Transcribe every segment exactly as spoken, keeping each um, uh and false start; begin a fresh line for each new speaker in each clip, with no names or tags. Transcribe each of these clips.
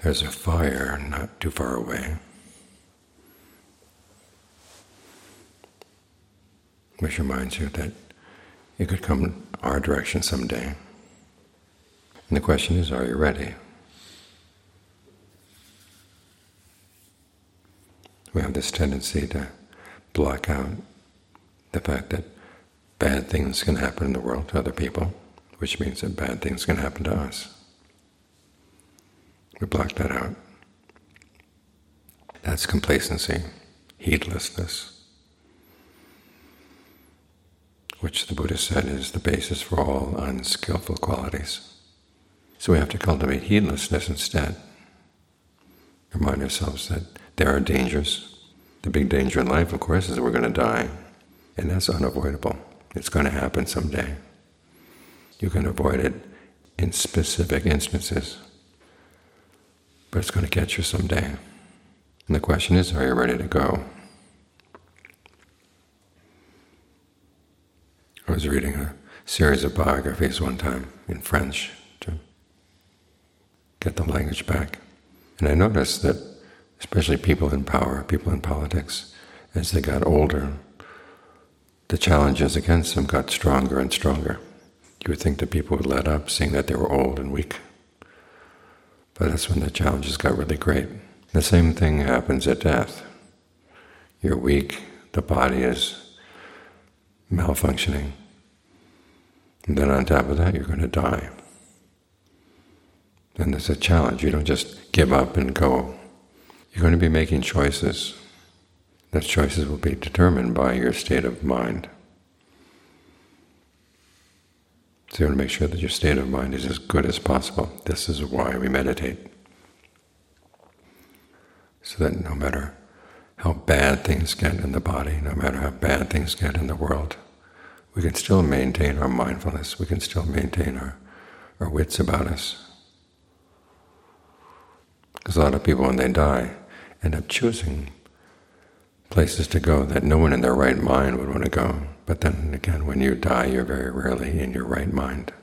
There's a fire not too far away, which reminds you that it could come our direction someday. And the question is, are you ready? We have this tendency to block out the fact that bad things can happen in the world to other people, which means that bad things can happen to us. We block that out. That's complacency, heedlessness, which the Buddha said is the basis for all unskillful qualities. So we have to cultivate heedlessness instead. Remind ourselves that there are dangers. The big danger in life, of course, is that we're going to die, and that's unavoidable. It's going to happen someday. You can avoid it in specific instances, but it's going to catch you someday. And the question is, are you ready to go? I was reading a series of biographies one time in French to get the language back, and I noticed that especially people in power, people in politics, as they got older, the challenges against them got stronger and stronger. You would think that people would let up, seeing that they were old and weak. But that's when the challenges got really great. The same thing happens at death. You're weak, the body is malfunctioning, and then on top of that you're going to die. And there's a challenge. You don't just give up and go. You're going to be making choices. Those choices will be determined by your state of mind. So you want to make sure that your state of mind is as good as possible. This is why we meditate. So that no matter how bad things get in the body, no matter how bad things get in the world, we can still maintain our mindfulness, we can still maintain our, our wits about us. Because a lot of people, when they die, end up choosing places to go that no one in their right mind would want to go. But then again, when you die, you're very rarely in your right mind.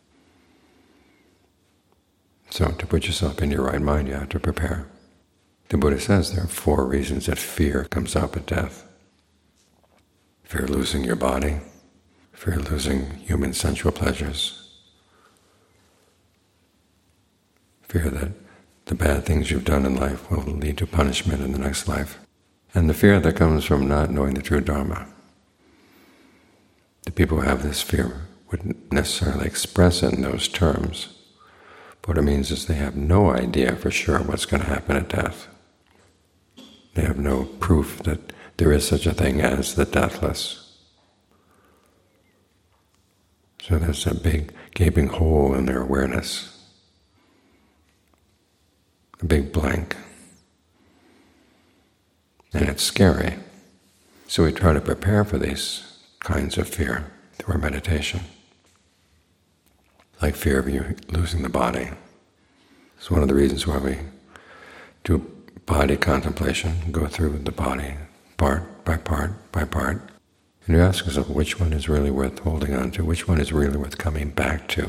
So to put yourself in your right mind, you have to prepare. The Buddha says there are four reasons that fear comes up at death. Fear of losing your body, fear of losing human sensual pleasures, fear that the bad things you've done in life will lead to punishment in the next life, and the fear that comes from not knowing the true Dharma. The people who have this fear wouldn't necessarily express it in those terms. What it means is they have no idea for sure what's going to happen at death. They have no proof that there is such a thing as the deathless. So there's a big gaping hole in their awareness, a big blank. And it's scary. So we try to prepare for these kinds of fear through our meditation, like fear of you losing the body. It's one of the reasons why we do body contemplation, go through the body part by part by part, and you ask yourself which one is really worth holding on to, which one is really worth coming back to.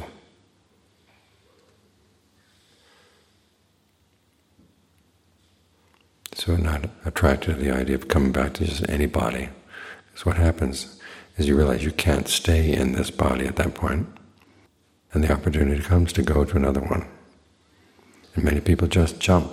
So not attracted to the idea of coming back to just any body. Because what happens is you realize you can't stay in this body at that point, and the opportunity comes to go to another one. And many people just jump.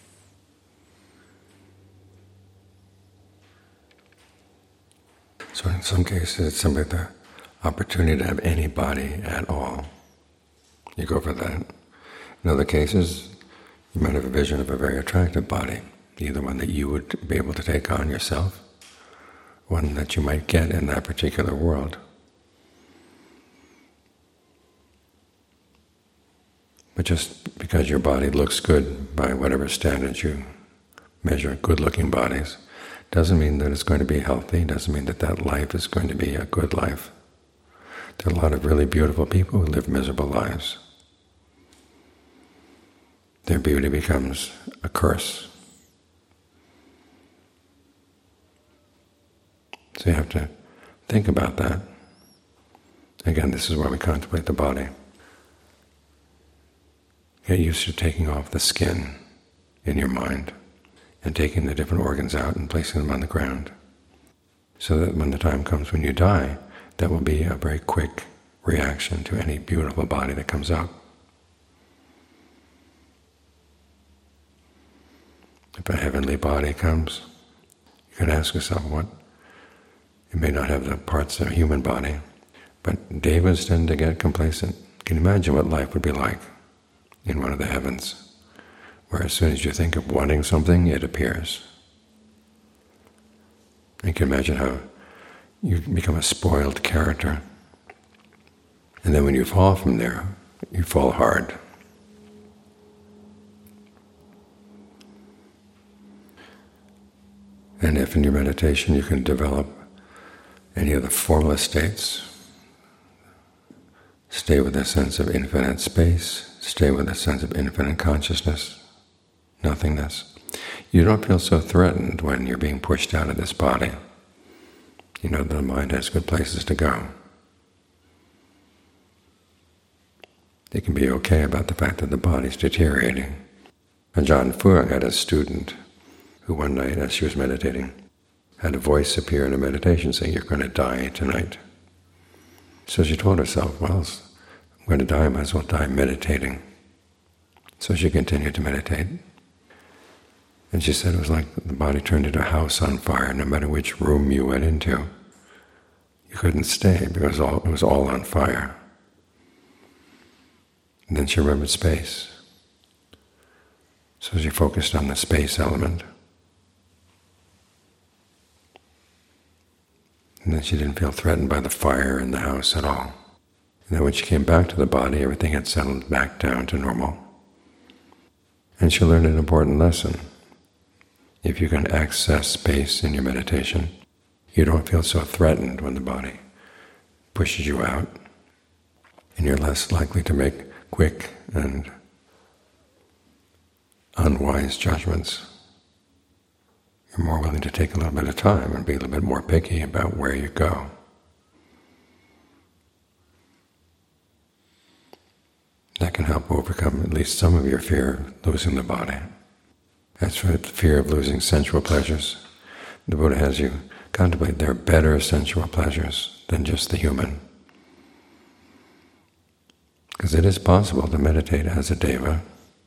So in some cases it's simply the opportunity to have any body at all. You go for that. In other cases, you might have a vision of a very attractive body, either one that you would be able to take on yourself, one that you might get in that particular world. But just because your body looks good by whatever standards you measure good-looking bodies, doesn't mean that it's going to be healthy, doesn't mean that that life is going to be a good life. There are a lot of really beautiful people who live miserable lives. Their beauty becomes a curse. So you have to think about that. Again, this is why we contemplate the body. Get used to taking off the skin, in your mind, and taking the different organs out and placing them on the ground, so that when the time comes when you die, that will be a very quick reaction to any beautiful body that comes up. If a heavenly body comes, you can ask yourself, what? It may not have the parts of a human body, but devas tend to get complacent. Can you imagine what life would be like in one of the heavens, where as soon as you think of wanting something, it appears? You can imagine how you become a spoiled character, and then when you fall from there, you fall hard. And if in your meditation you can develop any of the formless states, stay with a sense of infinite space, stay with a sense of infinite consciousness, nothingness, you don't feel so threatened when you're being pushed out of this body. You know the mind has good places to go. They can be okay about the fact that the body's deteriorating. Ajahn Fuang had a student who one night, as she was meditating, had a voice appear in a meditation saying, "You're going to die tonight." So she told herself, well, I'm going to die, I might as well die meditating. So she continued to meditate. And she said it was like the body turned into a house on fire. No matter which room you went into, you couldn't stay because all, it was all on fire. And then she remembered space. So she focused on the space element. And then she didn't feel threatened by the fire in the house at all. And then when she came back to the body, everything had settled back down to normal. And she learned an important lesson. If you can access space in your meditation, you don't feel so threatened when the body pushes you out, and you're less likely to make quick and unwise judgments. You're more willing to take a little bit of time and be a little bit more picky about where you go. That can help overcome at least some of your fear of losing the body. As for the fear of losing sensual pleasures, the Buddha has you contemplate there are better sensual pleasures than just the human. Because it is possible to meditate as a deva.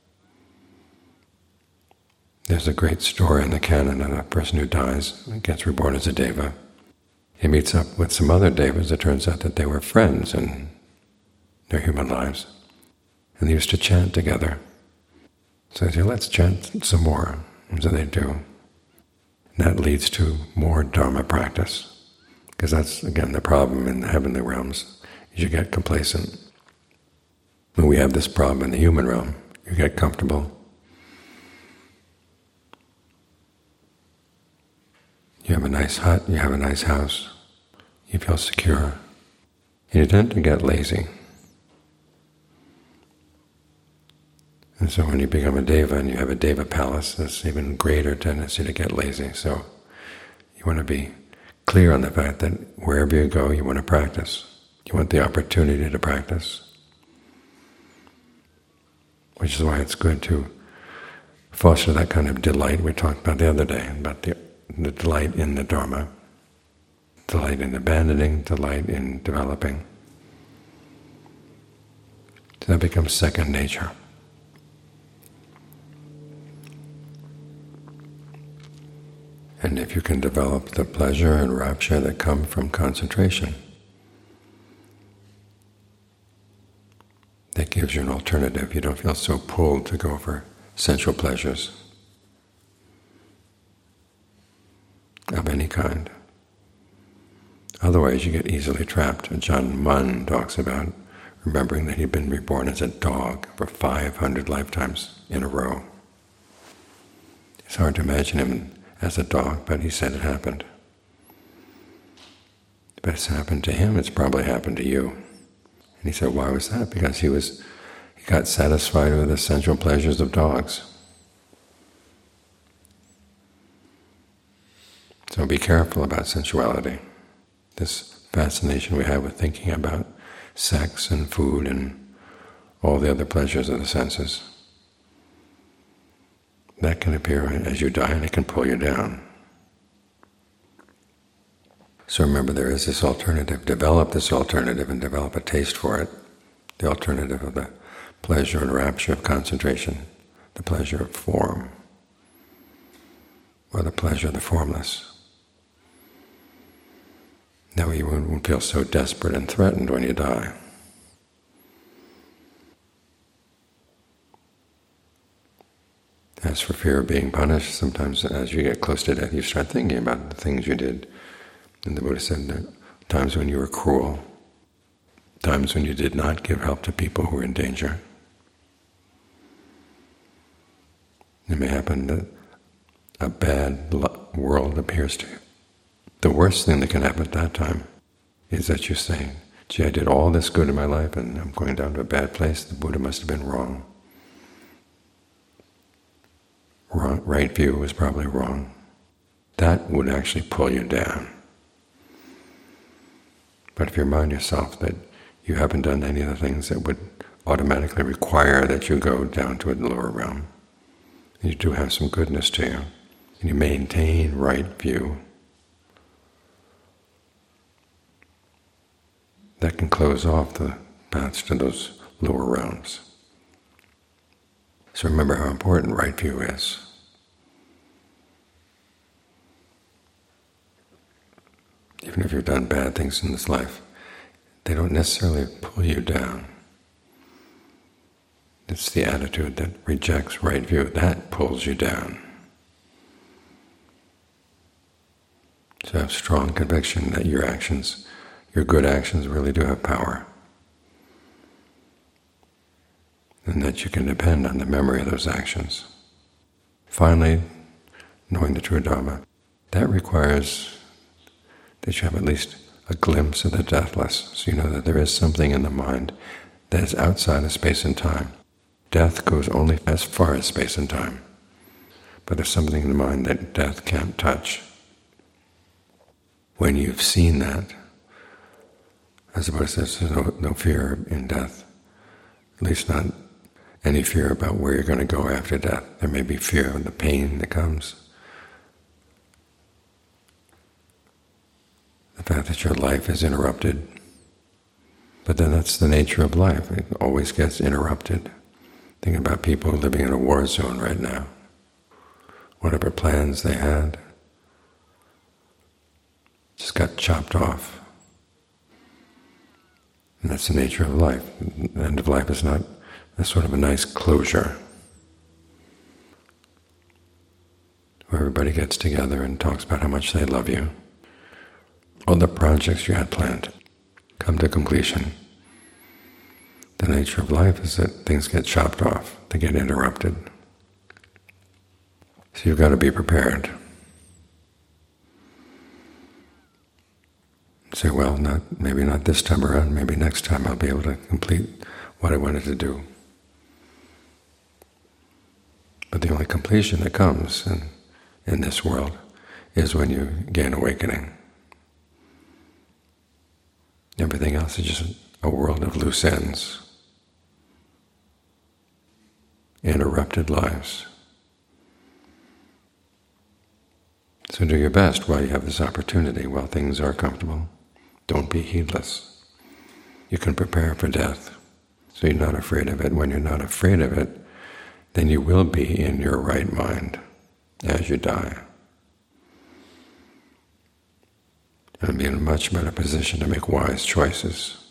There's a great story in the canon of a person who dies and gets reborn as a deva. He meets up with some other devas. It turns out that they were friends in their human lives, and they used to chant together. So they say, let's chant some more. And so they do. And that leads to more Dharma practice, because that's, again, the problem in the heavenly realms, is you get complacent. When we have this problem in the human realm, you get comfortable. You have a nice hut, you have a nice house, you feel secure, and you tend to get lazy. And so when you become a deva and you have a deva palace, there's even greater tendency to get lazy. So you want to be clear on the fact that wherever you go, you want to practice. You want the opportunity to practice. Which is why it's good to foster that kind of delight we talked about the other day, about the the delight in the Dharma, delight in abandoning, delight in developing. So that becomes second nature. And if you can develop the pleasure and rapture that come from concentration, that gives you an alternative. You don't feel so pulled to go for sensual pleasures of any kind. Otherwise you get easily trapped. Ajahn Mun talks about remembering that he'd been reborn as a dog for five hundred lifetimes in a row. It's hard to imagine him as a dog, but he said it happened. If it's happened to him, it's probably happened to you. And he said, why was that? Because he was, he got satisfied with the sensual pleasures of dogs. So be careful about sensuality, this fascination we have with thinking about sex and food and all the other pleasures of the senses. that can appear as you die, and it can pull you down. So remember, there is this alternative. Develop this alternative and develop a taste for it. The alternative of the pleasure and rapture of concentration, the pleasure of form, or the pleasure of the formless. That way you won't feel so desperate and threatened when you die. As for fear of being punished, sometimes as you get close to death, you start thinking about the things you did. And the Buddha said that times when you were cruel, times when you did not give help to people who were in danger. It may happen that a bad world appears to you. The worst thing that can happen at that time is that you say, gee, I did all this good in my life and I'm going down to a bad place. The Buddha must have been wrong. Wrong, right view was probably wrong. That would actually pull you down. But if you remind yourself that you haven't done any of the things that would automatically require that you go down to a lower realm, and you do have some goodness to you, and you maintain right view, that can close off the paths to those lower realms. So remember how important right view is. Even if you've done bad things in this life, they don't necessarily pull you down. It's the attitude that rejects right view, that pulls you down. So have strong conviction that your actions, your good actions really do have power. And that you can depend on the memory of those actions. Finally, knowing the true Dharma, that requires that you have at least a glimpse of the deathless, so you know that there is something in the mind that is outside of space and time. Death goes only as far as space and time, but there's something in the mind that death can't touch. When you've seen that, as the Buddha says, there's no, no fear in death, at least not any fear about where you're going to go after death. There may be fear of the pain that comes, the fact that your life is interrupted. But then that's the nature of life. It always gets interrupted. Think about people living in a war zone right now. Whatever plans they had just got chopped off. And that's the nature of life. The end of life is not a sort of a nice closure where everybody gets together and talks about how much they love you. All the projects you had planned come to completion. The nature of life is that things get chopped off, they get interrupted. So you've got to be prepared. Say, well, not maybe not this time around, maybe next time I'll be able to complete what I wanted to do. But the only completion that comes in, in this world is when you gain awakening. Everything else is just a world of loose ends, interrupted lives. So do your best while you have this opportunity, while things are comfortable. Don't be heedless. You can prepare for death, so you're not afraid of it. When you're not afraid of it, then you will be in your right mind as you die. And be in a much better position to make wise choices.